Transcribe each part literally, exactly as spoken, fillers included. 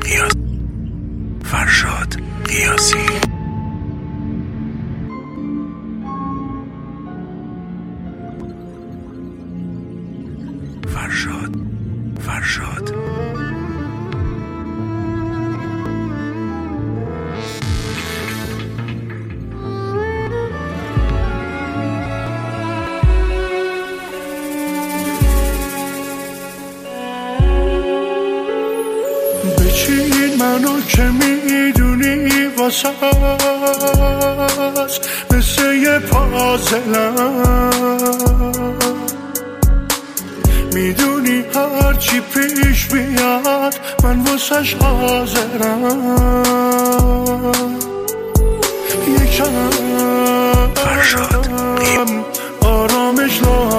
قیاسی فرشاد قیاسی فرشاد فرشاد بچین منو که میدونی واسه است مثل یه پازلم، میدونی هرچی پیش بیاد من واسش حاضرم. یکم آرامش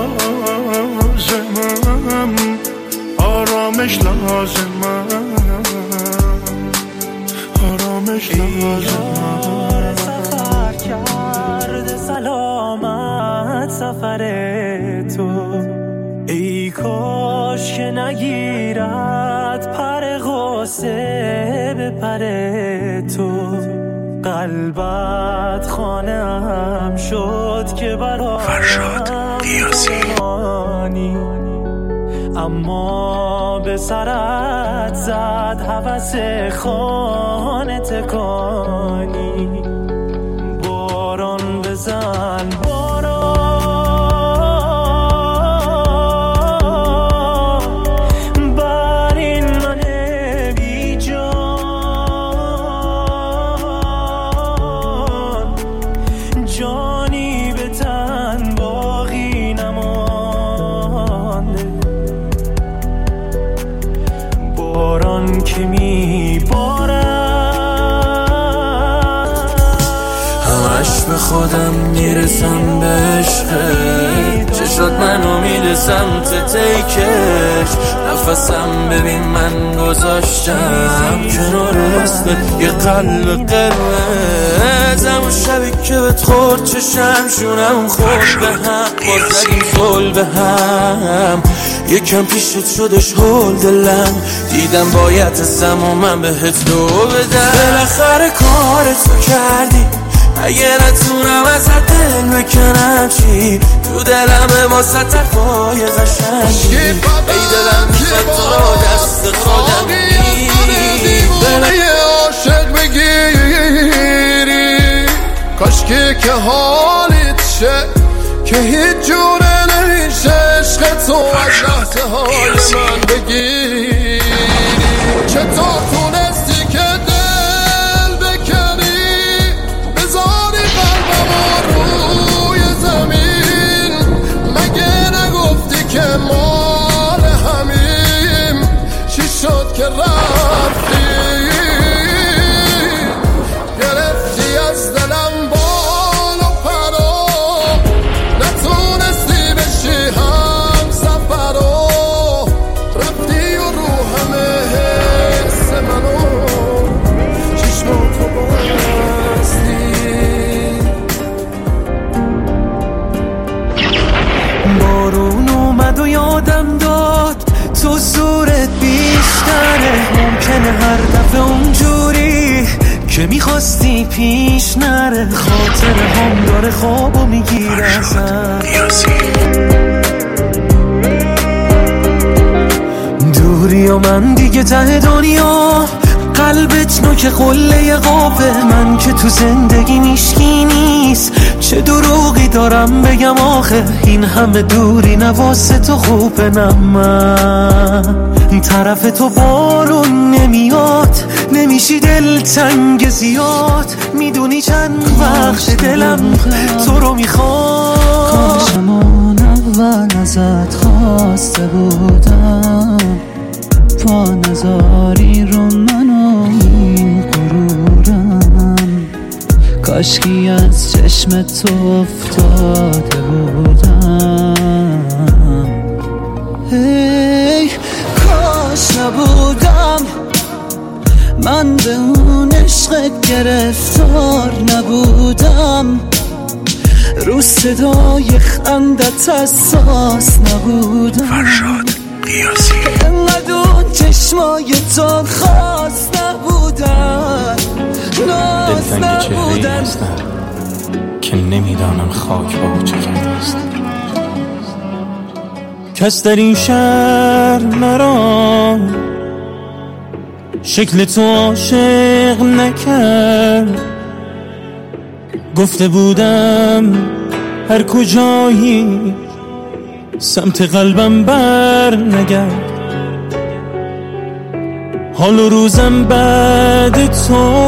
لازمم، آرامش لازمم، آرامش لازمم. سفر کرده سلامت سفر تو، ای کاش که نگیرد پر غصه به پر تو. قلبت خانه‌ام شد که برایم فرشاد قیاسی، اما به سرت زد هوس خانه تکانی. باران بزن باران بر این من بی جان، جانی به تن باقی نمانده. باران که می بارد همش به خودم میرسم به عشقت، چشات منو میده سمت تیکش. نفسم ببین من گذاشتم کنار اسمت یه قلب قرمز. همون شبی که بهت خورد چشم شونم خورد به هم، باز زدیم زل به هم. یکم پیشت شدش هول دلم، دیدم باید ازم و من بهت دو بدم. بالاخره کارتو کردی، اگه نتونم ازت دل بکنم چی؟ تو دلم واسه ترفای قشنگی، ای دلم میخواد تو را دست خودم بگیری، یه عاشق بگیری. کاشکی که حالیت شه که هیچ جوره نمیشه عشق تو از لحظه های من بگیری. چطور تونستی که دل بکنی، بذاری قلبم روی زمین؟ مگه نگفتی که مال همیم؟ چی شد که رفتی؟ گرفتی از دلم بال و پرو، نتونستی بشی هم سفرو. رفتی و رو همه حس منو چشماتو بستی. بارون اومد و یادم داد تو زورت بیشتره. ممکنه هر دفعه اونجوری که میخواستی پیش نره. خاطر هم داره خوابو میگیره ازم، دوری و من دیگه ته دنیا. قلبت نوک قله قافه، من که تو زندگی میشکی نیست. چه دروغی دارم بگم آخه، این همه دوری نواسه تو خوبه. نه من طرف تو بارون نمیاد، نمیشی دل تنگ زیاد. میدونی چند وقت دلم تو رو میخواد. کاشمون اول ازت خواسته بودم، پا نزاری رو منو این غرورم. کاشکی از چشم تو افتاده بودم. هی کاش نبودم من به اون عشق گرفتار نبودم. رو صدای خندت حساس نبودم. فرشاد قیاسی، انقدر اون چشمای تو خواستم هستم که نمیدانم خاک با چه کرده است. کس در این شهر مرا شکل تو عاشق نکرد. گفته بودم هر کجایی سمت قلبم بر نگرد. حال و روزم بعد تو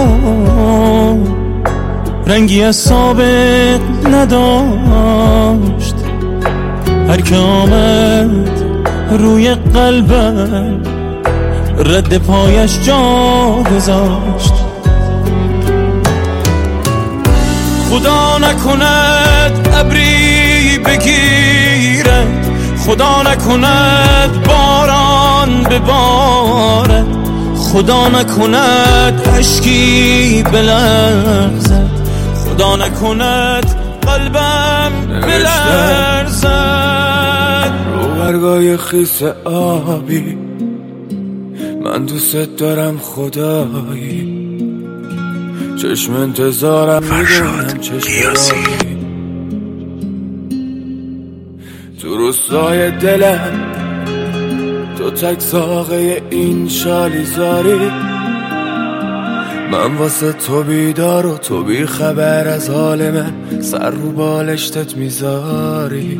رنگی از سابق نداشت. هر که آمد روی قلبم رد پایش جا گذاشت. خدا نکند ابری بگیرد، خدا نکند باران ببارد، خدا نکند اشکی بلرزد، خدا نکند قلبم بلرزد. رو برگای خیس آبی من دوست دارم خدایی، چشم انتظارم میدونم چشم تو روستای دلم، تو تک ساقه این شالی زاری. من واسه تو بیدار و تو بی خبر از حال من، سر رو بالشتت میذاری.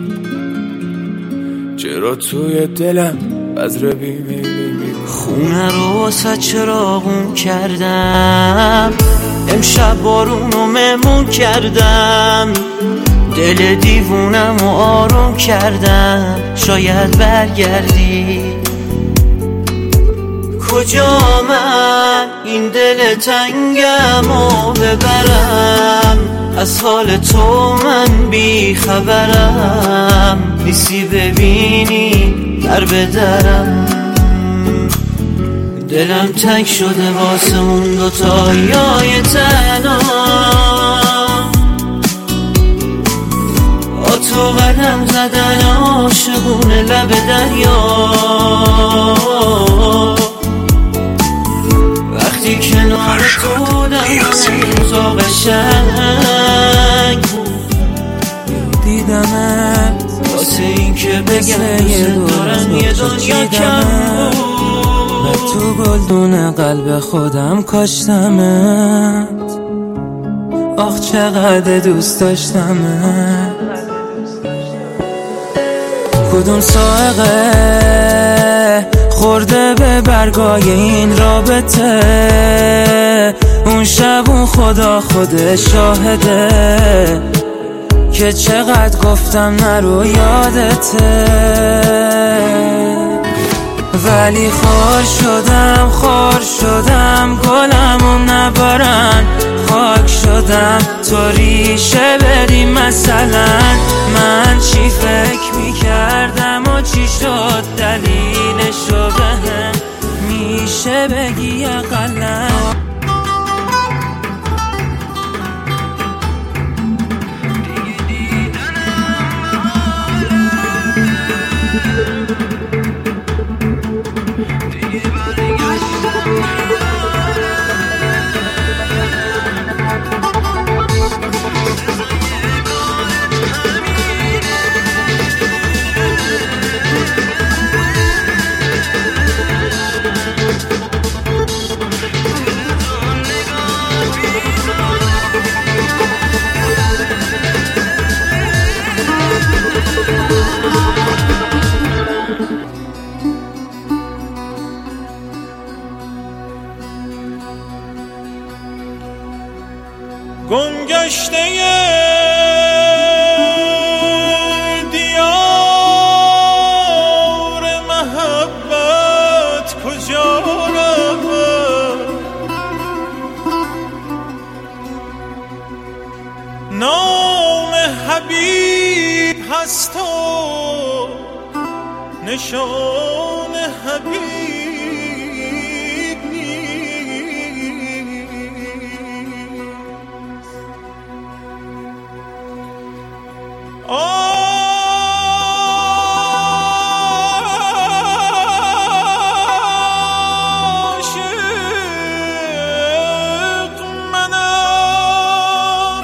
چرا توی دلم بذر بیمیلی خونه رو واسه چراغون کردم، امشب بارونو مهمون کردم، دل دیوونم و آروم کردم. شاید برگردی کجا من این دل تنگم و ببرم، از حال تو من بی خبرم. نیستی ببینی در بدرم، دلم تنگ شده واسه اون دوتایای تنها. با تو قدم زدن عاشقونه لب دریا، وقتی کنار تو دمم تا قشنگ دیدمت واسه این که بگم دوست دارم یه دنیا کم بود. تو گلدون قلب خودم کاشتمت، آخ چقدر دوست داشتمت. کدوم سائقه خورده به برگای این رابطه، اون شب اون خدا خود شاهده که چقدر گفتم نرو یادته. ولی خار شدم خار شدم گلمو نبارن، خاک شدم تو ریشه بدی. مثلا من چی فکر میکردم و چی شد دلیلشو بهم میشه بگی اقلا. گمگشته دیار محبت کجا رود، نام حبیب هست و نشان حبیب. عاشق منم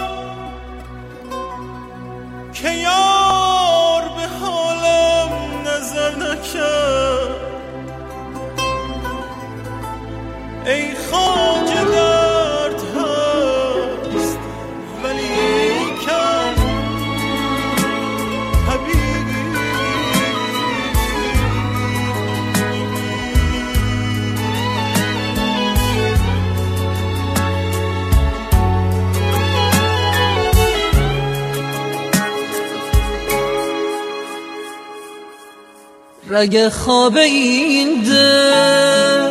رگ خواب این دل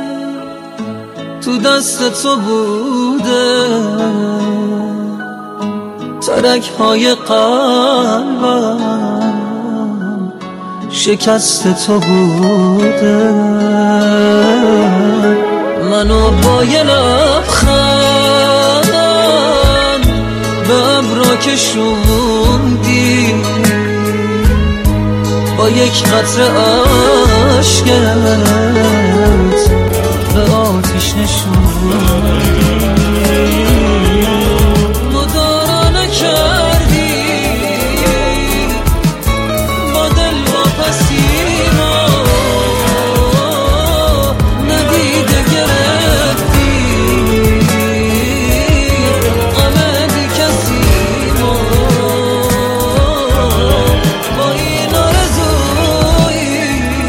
تو دست تو بوده، ترک های قلبم شکست تو بوده. منو با یه لبخند به ابرا کشوندی، با یک قطره عشقت به آتیش نشوندی. مدارا نکردی با دل واپسی ما، ندیده گرفتی غم بی کسی ما. با این آرزویی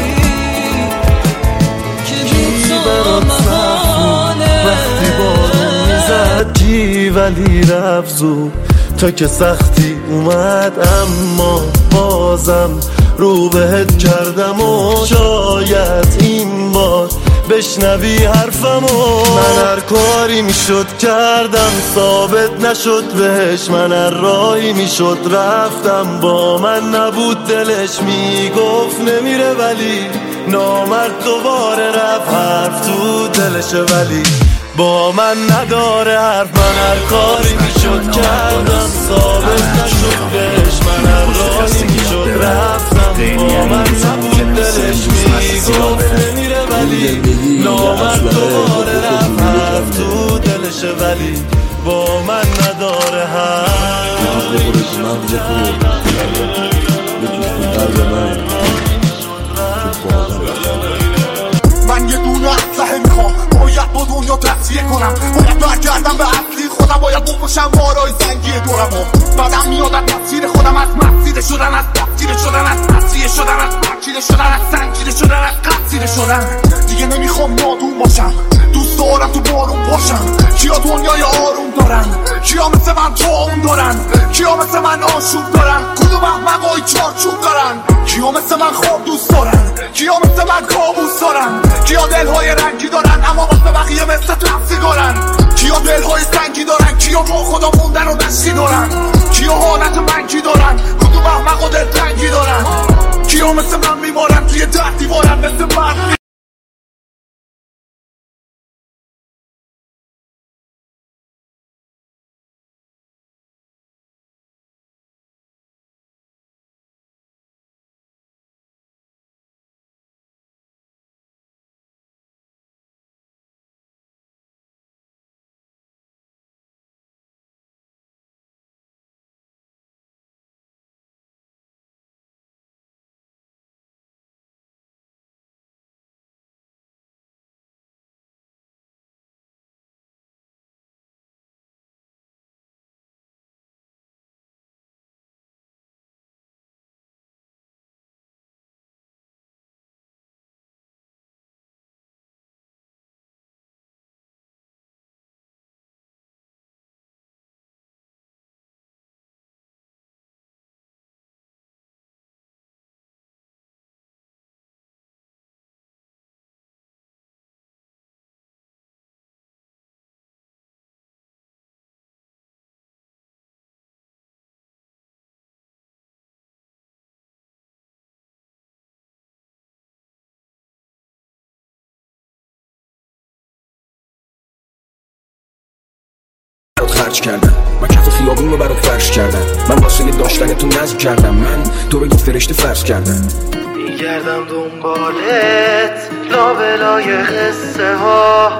که بی تو محاله، وقتی بارون میزد جی ولی رفت زود تا که سختی اومد، اما بازم رو بهت کردم و شاید این بار بشنوی حرفمو. من هر کاری میشد کردم ثابت نشد بهش، من هر راهی میشد رفتم با من نبود دلش، میگفت نمیره ولی نامرد دوباره رفت، حرف تو دلشه ولی با من نداره حرف. من هر کاری میشد کردم ثابت نشد بهش، من هر راهی میشد رفتم با من نبود دلش، میگفت نمیره ولی نامرد دوباره رفت، حرف تو دلشه ولی با من نداره حرف. من یه دونه اسلحه میخوام، باید با دنیا تصفیه کنم، باید برگردم به اصلی خودم، باید بکشم وارای زنگی دورمو. بعدم میاد از تصویر خودم، از مسیر شدن، از تفسیر شدن، از تصفیه شدن، از ترکیل شدن، از سنگیده شدن، از قصیر شدن. دیگه نمیخوام نادون باشم، دوست دارم تو بارون باشم. کیا دنیای آروم دارن، کیا مثل من توام دارن، کیا مثل من آشوب دارن، کدوم احمقای چارچوب دارن، کیا مثل من خواب دوست دارن، کیا مثل من کابوس دارن، کیا دلهای رنگی دارن اما واسه بقیه مثل تو سیگارن، کیا دلهای سنگی دارن، کیا با خدا موندن و دستی دارن، کیا حالت منگی دارن، کدوم احمق و دلتنگی دارن، کیا مثل من میمارن توی ده دیوارن مثل من. خرج کردم، من کف خیابون رو برات فرش کردم، من واسه داشتن تو نظم کردم، من تو رو یه فرشته فرض کردم. میگردم دنبالت لابلای قصه ها،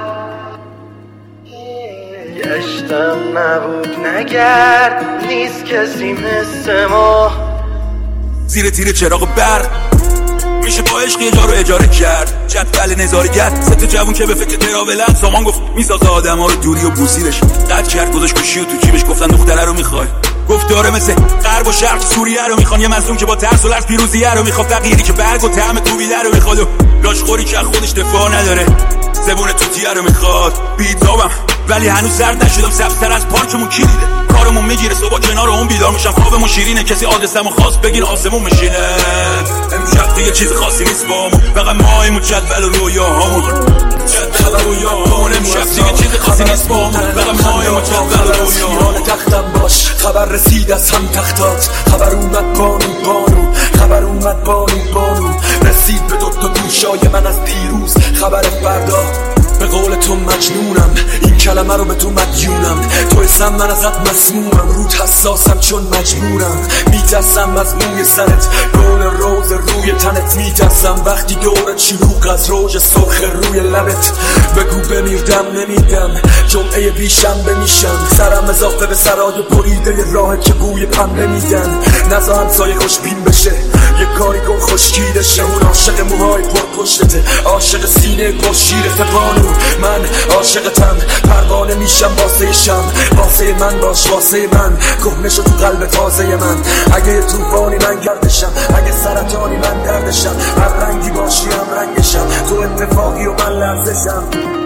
گشتم نبود نگرد نیست کسی مثل ما. زیر تیر چراغ برق میشه با عشق یه جا رو اجاره کرد، جدول نظارگر ست جوون که به فکر تراولن، سامان گفت میسازه آدم ها رو دوری و بوسیرش، قد کرد گذاشت گوشی و تو جیبش، گفتن دختره رو میخوای، گفت داره مثل غرب و شرق سوریه رو میخوان، یه مظلوم که با ترس و لرز پیروزیه رو میخواد، فقیری که برگ و طعم کوبیده رو میخواد و لاشخوری که خودش دفاع نداره، زبون توتیه رو میخواد، بیتابم ولی هنوز زرد نشدم، سبزتر از پارکمون کلیده. کارمون میگیره صبح کنار اون بیدار میشم، خوابمون شیرینه، کسی آدرسمو خواست بگین آسمون میشینه. امشب دیگه چیز خاصی نیست بامون، فقط مایمون جدول و رویاهامون، جدول و رویاهامون. امشب دیگه چیز خاصی نیست بامون، فقط مایمون جدول و رویاهامون. تختم باش خبر رسید از هم تختات، خبر اومد بانو بانو، خبر اومد بانو بانو، رسید به دوتا گوشای من از دیروز خبر فردا. به قول تو مجنونم، این کلمه رو به تو مدیونم، تو اسم من ازت مسمومم، روت حساسم چون مجبورم، میترسم از موی سرت، گل روز روی تنت، میترسم وقتی دورت شلوغ از روژ سرخ روی لبت. بگو بمیردم نمیدم، جمعه بیشنبه میشم، سرم اضافه به سرای بریده راه که بوی پنبه میدن. نزا همسایه خوشبین بشه، یه کاری کن خشکیده شه، اون عاشق موهای پر پشتته، عاشق سینه پر شیرته بانو، من عاشقتم، پروانه میشم واسه شم، واسه من باش واسه من، کهنه شو تو قلب تازه من. اگه طوفانی من گردشم، اگه سرطانی من دردشم، هر رنگی باشی هم رنگشم، تو اتفاقی و من لرزشم.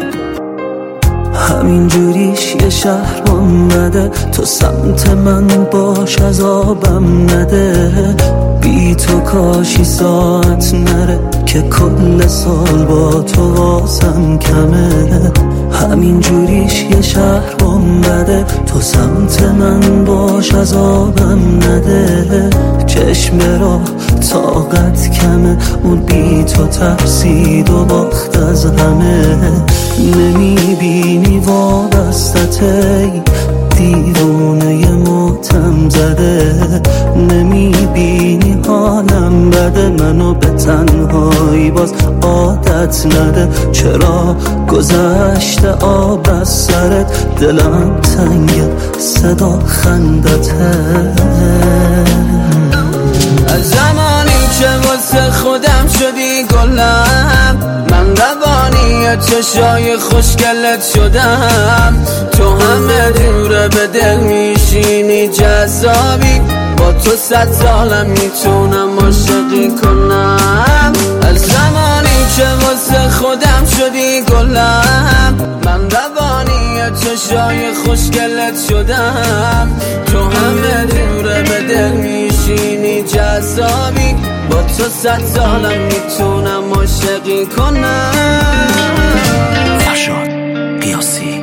همین جوریش یه شهر اومده، تو سمت من باش عذابم نده، بی تو کاشی ساعت نره که کل سال با تو واسم کمه. همین جوریش یه شهر اومده، تو سمت من باش عذابم نده، چشم را طاقت کمه، اون بی تو ترسید و باخت از همه. نمیبینی وابستته، دیوونه ماتم زده، نمیبینی حالم بده، منو به تنهایی باز عادت نده. چرا گذشته آب از سرت، دلم تنگه صدا خندته. از زمانی که واسه خودم شدی گلم، من روانی چشای خوشگلت شدم، تو همه دوره به دل میشینی جذابی، با تو صد سالم میتونم عاشقی کنم. از زمانی که واسه خودم شدی گلم، من روانی چشای خوشگلت شدم، تو همه دوره به دل میشینی جذابی، با تو صد سالم میتونم عاشقی کنم. فرشاد قیاسی.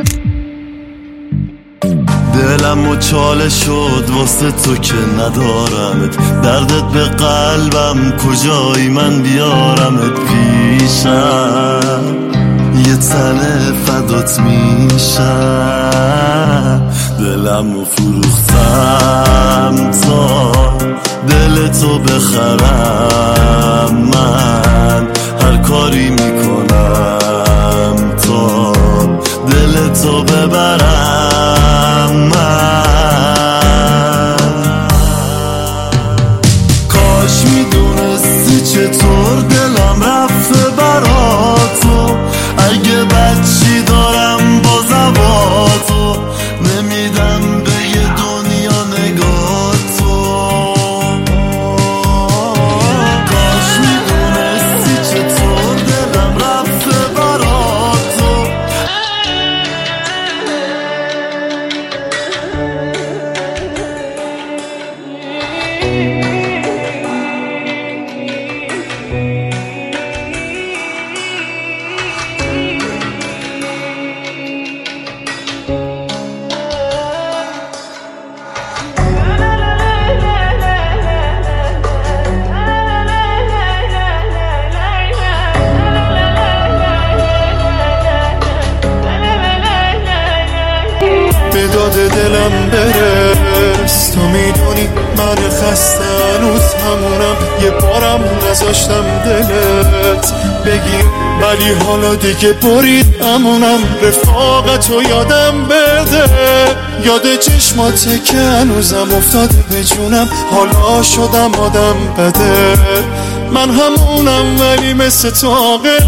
دلم و چاله شد واسه تو که ندارمت، دردت به قلبم کجایی من بیارمت پیشم، یه تنه فدات میشم. دلم و فروختم تا دل تو بخرم، من هر کاری میکنم تا دل تو ببرم. من کاش میدونستی چطور دلم رفته برا تو، اگه بچی دارم با زباتو، نمیدم به یه دنیا نگاه تو. کاش میدونستی چطور دلم رفته برا تو. به داد دلم برس، تو میدونی من خسته هنوز همونم، یه بارم نذاشتم دلت بگیر، ولی حالا دیگه برید امونم، رفاقتو یادم بده، یاد چشماته که هنوزم افتاده به جونم، حالا شدم آدم بده، من همونم ولی مثل تو عاقل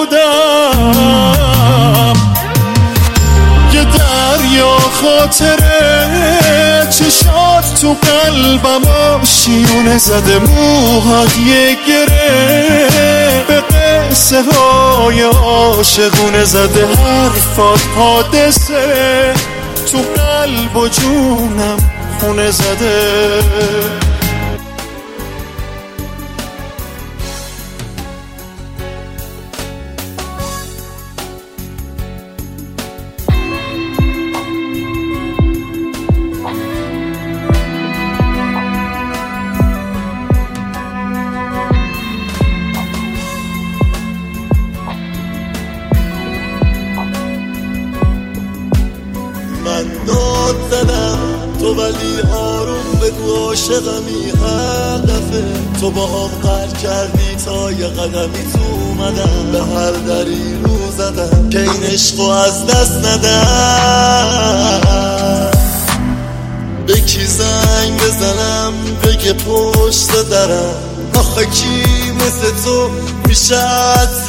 نبودم. یه دریا خاطره چشات تو قلبم آشیونه زده، موهات یه گره به قصه قصه های عاشقونه زده حرفات حادثه تو قلب و جونم خونه زده. من داد زدم تو ولی آروم بگو عاشقمی هدفه. تو با هم قرد کردی تا یه قدمی تو اومدم به هر دری رو زدم که این عشقو از دست ندم. به کی زنگ بزنم بگه پشت درم آخه کی مثل تو میشه عطف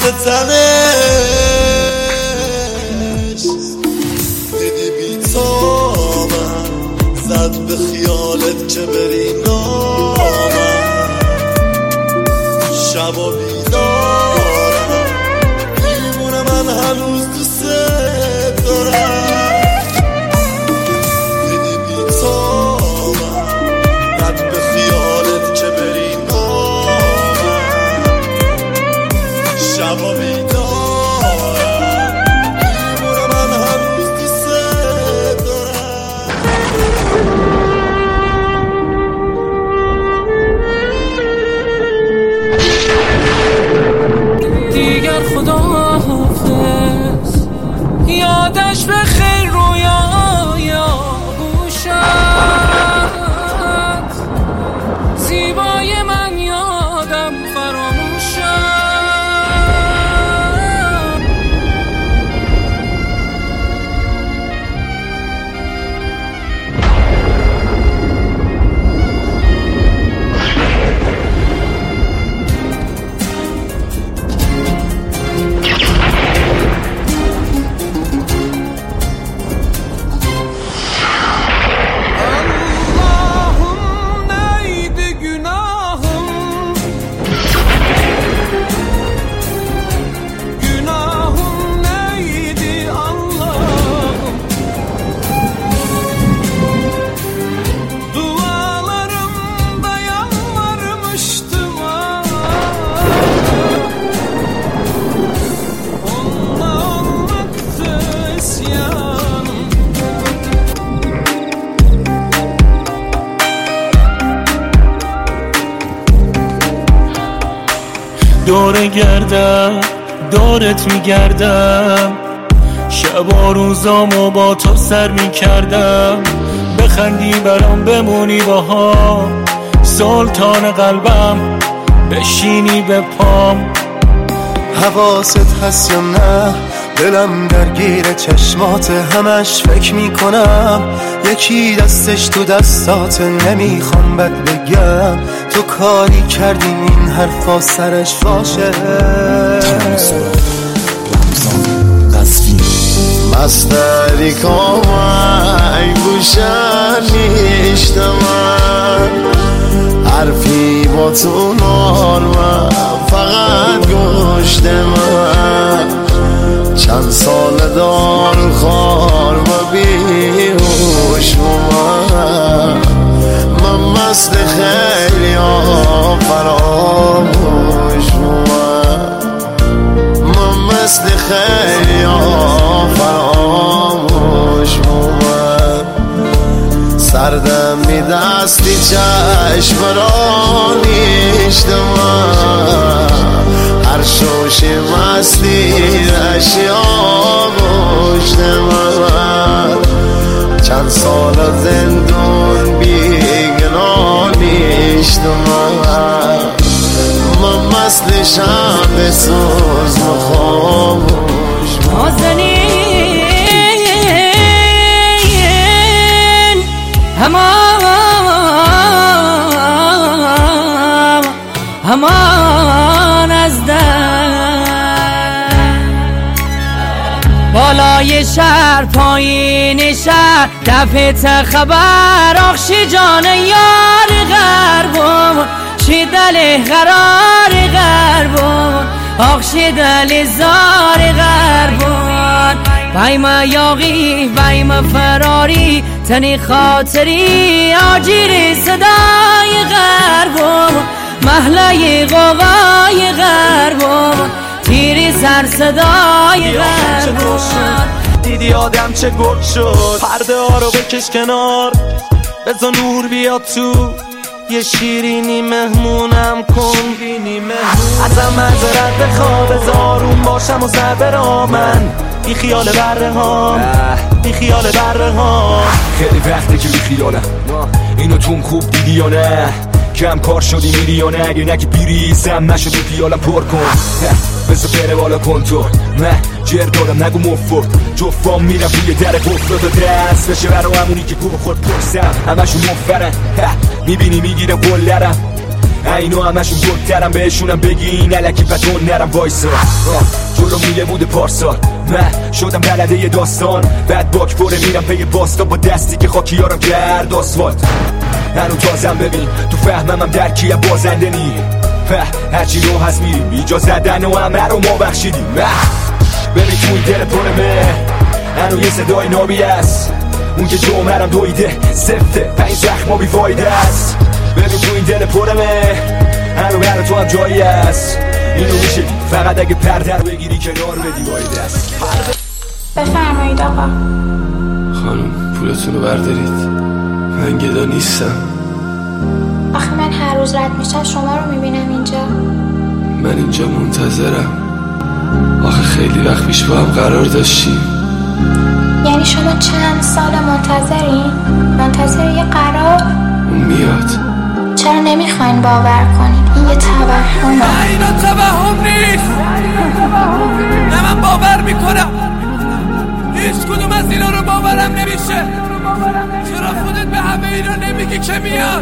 تنش. دیدی بی تو من زد به خیالت که بری نامم شبا بیدارم میمونه من هنوز دوست دارم. دیدی بی تو من زد به خیالت که بری نامم شبا بیدارم دیگر خدا حافظ یادش به خیر رویا گوشت زیبای من یادم فراموشت. دور گردم دورت میگردم شب و روزامو با تو سر میکردم. بخندی برام بمونی باها سلطان قلبم بشینی به پام. حواست هست یا نه دلم درگیر چشمات همش فکر میکنم یکی دستش تو دستات نمیخوام بد بگم تو کاری کردی این حرفا سرش باشه. مستری کامای گوشن نیشتم حرفی با تو نارمم فقط گوشت من چند سال دار خار و بیهوش من من مست خیلی ها فراموش من من مست خیلی ها فراموش من سردم می دستی چشم را نیشت من هر شوشی مستی اشیا گوشت من چند سال زندون بیگنا نیشت من من مسلشم به سوز مخاموش نازنین همان همان از در بالای شهر پایین شهر دفعه خبر آخشی جان یار غربم چی دل قرار غربم آخشی دل زار غربان بایم یاغی بایم فراری تنی خاطری آجیر صدای غربان محله قوقای غربان تیری سر صدای غربان دیدی آدم چه گرد شد پرده ها رو بکش کنار بذار نور بیاد تو یه شیرینی مهمونم کن ازم معذرت بخوا بذار آروم باشم و سر برا من بی خیال بره ها بی خیال بره ها خیلی وقته که بی خیالم اینو توم خوب دیدی یا نه کم کار شدی میری یا نه اگه نگی بیریزم نشدی پیالم پر کن بذار بره بالا کن تو من جر دادم نگو مفت جفام میرم روی در قفل تا دست بشه برا همونی که گوه خود پرسم همشون مفرن میبینی میگیرم گلرم اینو همشون گلترم بهشونم بگی این علکی پتون نرم وایسا جلو میله بوده پارسال من شدم بلده یه داستان بعد باک پره میرم پی باستا با دستی که خاکیارم کرد آسفالت هنو تازم ببین تو فهمم هم درکی هم بازنده نی هرچی رو هست میریم ایجا زدن و همه رو ما بخشیدیم ببین تو این دل پرمه هنو یه صدای نابی است اون که جومرم دویده سفته پنج زخم و بیفایده است ببین تو این دل پرمه هنو برا تو هم جایی است اینو میشه فقط اگه پرده رو بگیری کنار بدی وایده است بفرمایید آقا خانم پولتون رو بردارید من گدا نیستم آخه من هر روز رد میشم شما رو میبینم اینجا من اینجا منتظرم آخه خیلی وقت پیش با هم قرار داشتیم یعنی شما چند سال منتظرین؟ منتظر یه قرار؟ اون میاد چرا نمیخواین باور کنید؟ این یه توهم نه اینا توهم نیست نه من باور میکنم هیچ کدوم از اینا رو باورم نمیشه چرا خودت به همه اینا نمیگی که میاد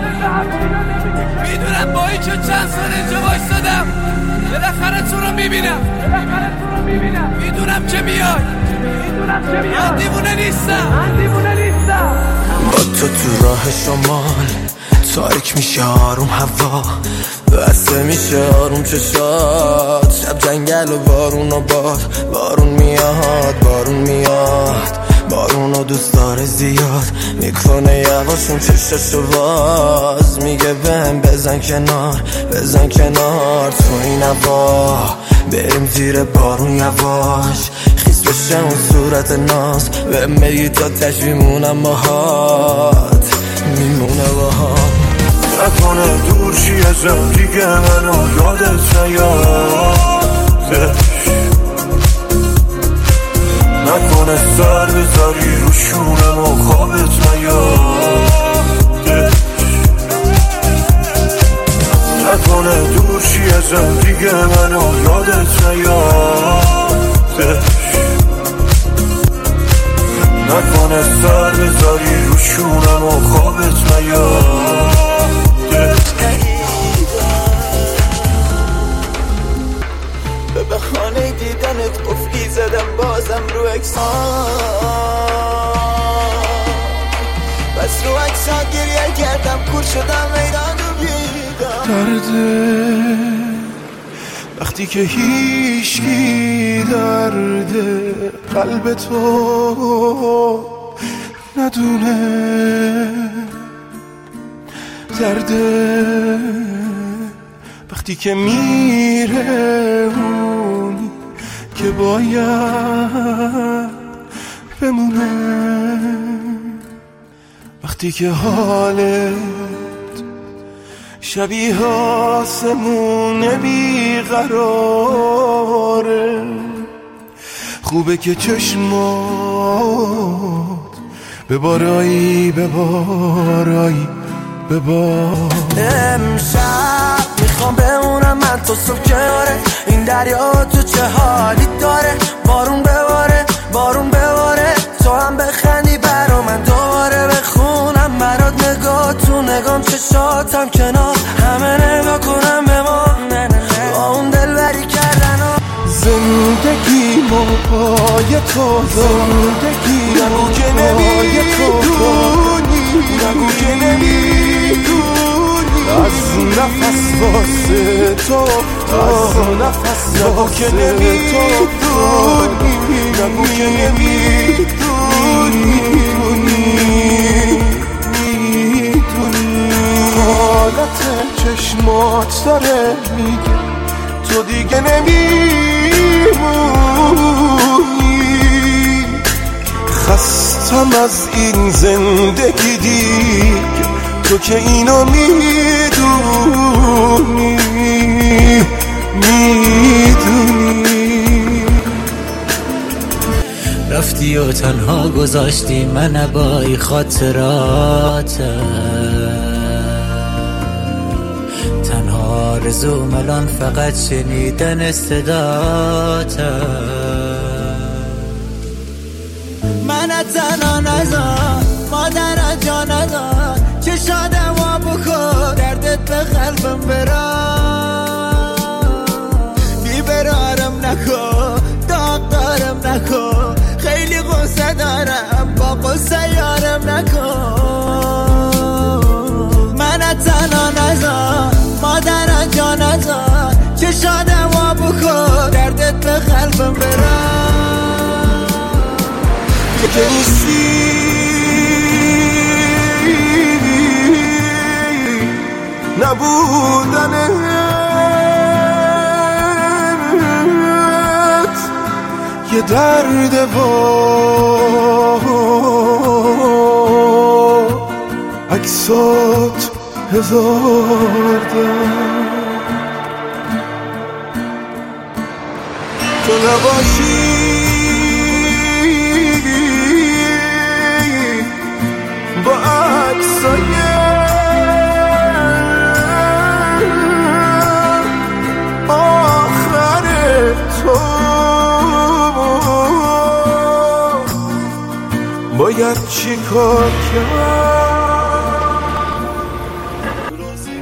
میدونم با این که چند سال اینجا وایستادم بالاخره تو رو میبینم میدونم که میاد من دیوونه نیستم با تو تو راه شمال تاریک میشه آروم هوا بسته میشه آروم چشات شب جنگل و بارون و باد بارون میاد بارون میاد بارون و دوست داره زیاد میکنه یواشون چششو باز میگه بهم بزن کنار بزن کنار تو این هوا بریم زیر بارون یواش خیس بشه اون صورت ناز به میگی تا تش میمونم باهات میمونه باهات نکنه دور چی ازم دیگه منو یادت نیاد نکنه سر بذاری رو شونم و خوابت نیاد نکنه دور چی ازم دیگه منو یادت نیاد نکنه سر بذاری رو شونم و خوابت نیاد به بخانه دیدنت قفلی زدم بازم رو اکسان بس رو اکسان گریه کردم کور شدم میدان رو بیدم درده وقتی که هیچکی درده قلب تو ندونه درده وقتی که میره اونی که باید بمونه وقتی که حالت شبیه آسمون بیقراره خوبه که چشمات ببارایی ببارایی ببار امشب میخوام بمونم من تو صبح کناره این دریا تو چه حالی داره بارون بباره بارون بباره تو هم بخندی برا من دوباره بخونم برات نگاه تو نگام چشاتم کنار همه نگاه کنم به ما با اون دلبری کردن زندگی ما پای تو زندگی نگو که نمیدونی نگو که نمیدونی از نفس واسه تو از نفس نفس نگو که نمیدونی نگو که نمیدونی حالت چشمات داره میگه تو دیگه نمیمونی خستم از این زندگی دیگه تو که اینو میدونی میدونی رفتی و تنها گذاشتی من با ای خاطراتم تنها رزوم الان فقط شنیدن صداتم من تنها نزار مادر جا ندار چه شادم و بکن دردت به قلبم برام بیبرارم نکن داغ دارم نکن خیلی غصه دارم با غصه یارم نکن من تنها نزار مادر جا نزار چه شادم و بکن دردت به قلبم برام تو که نیستی نبودنت یه درد و عکسات هزار درد تو نباشی با عکسای باید چی کار کرد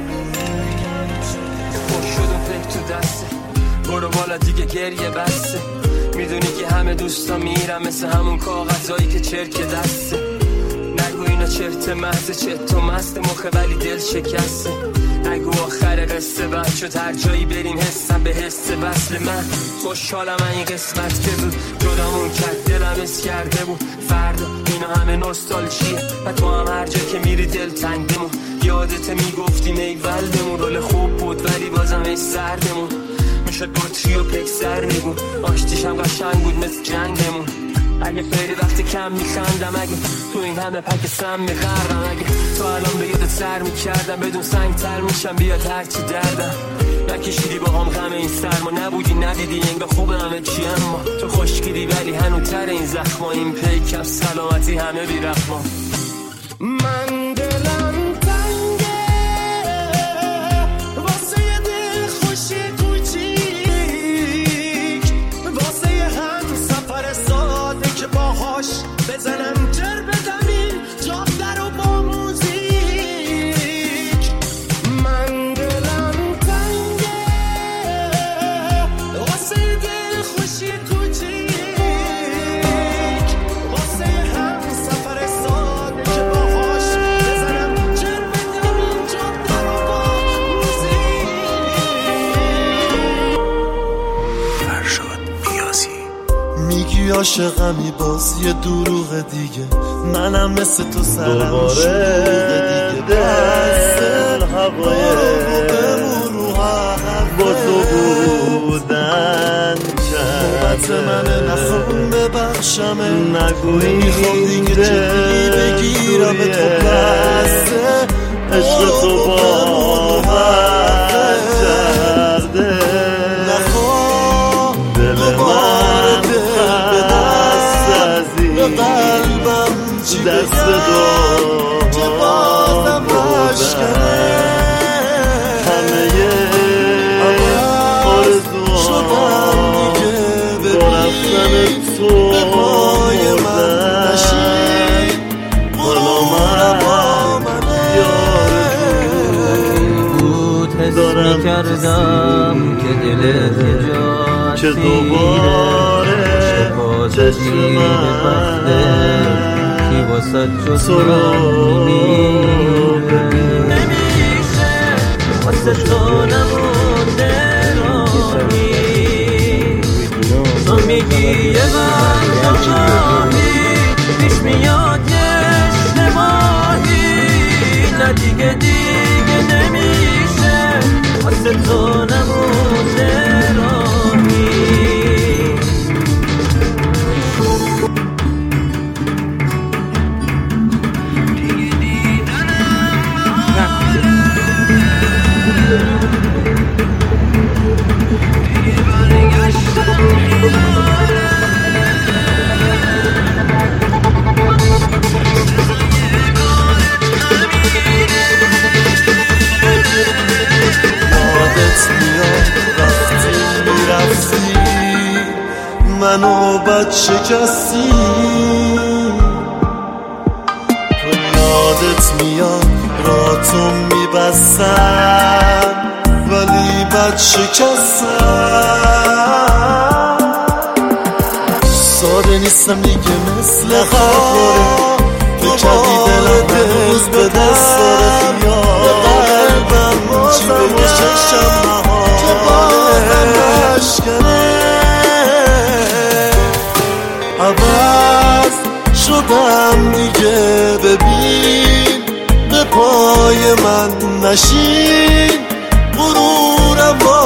خوش شد و فکر تو دسته برو بالا دیگه گریه بسته میدونی که همه دوستا میرم مثل همون کاغذایی که چرک دسته نگو اینا چرت محض چت و مست مخه ولی دل شکسته نگو آخر قصه بعد شد هر جایی بریم حسم به حس وصل من خوشحالم این قسمت که بود جدامون کرد دلم اس کرده بود فردا اینا همه نوستالژیه و تو هم هر جا که میری دل تنگمون یادت میگفتیم ای ولدمون رول خوب بود ولی بازم ای سردمون میشد بطری و پکسر نگون آشتیشم قشنگ بود مثل جنگمون اگه خیلی وقتی کم میخندم اگه تو این همه پک سم میخرم اگه تو الان به یادت سر میکردم بدون سنگ تر میشم بیاد هرچی دردم نکشیدی با هم غم این سرما نبودی ندیدی انگار خوب همه چی اما تو خوشگیری ولی هنوتر این زخما این پیکم سلامتی همه بی رحما من دلم تنگه واسه یه دل خوشی کوچیک واسه یه هم سفر ساده که باهاش بزنم جر بدم این جاده رو با موزیک من دلم تنگه واسه یه دل خوشی کوچیک واسه یه هم سفر ساده که باهاش بزنم جر بدم این جاده رو با موزیک فرشاد بیازی میگی عاشقمی باز یه دروغ دیگه منم مثل تو سرم شلوغ دیگه دست هوای رو هم با تو بودن نوبت منه نخوام ببخشمه نگوی میخوام دیگه جدی بگیرم تو بسته عشق تو باور کرده نخوام دل من به قلبم چی دست دو که بازم بشکنه همه آرزوها شدم دیگه با رفتن تو به پای من نشین حالا من یارتون بود حس میکردم که دلت جا که دوباره چشم من کی واسه جزم میمیره نمیشه واسه تو نمونده رانی یه وقت ماهی پیش میاد یه اشتباهی، نه دیگه دیگه نمیشه واسه تو نمونده راهی. منو بد شکستی، تو یادت میاد راتو میبستم ولی بد شکستم. ساده نیستم دیگه مثل خواب، تو کردی دلم هنوز به دست داره بیاد، قلبم چی بگه چشم نهار که بازم نشکنه. عوض شدم دیگه ببین به پای من نشین، غرورم